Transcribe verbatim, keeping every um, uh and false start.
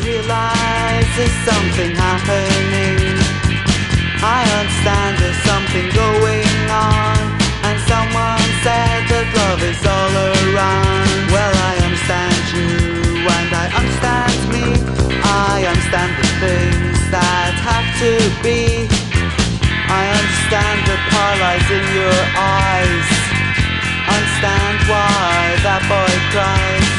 realize there's something happening. I understand there's something going on, and someone said that love is all around. Well, I understand you, and I understand me. I understand the things that have to be. I understand the power lies in your eyes. Understand why that boy cries.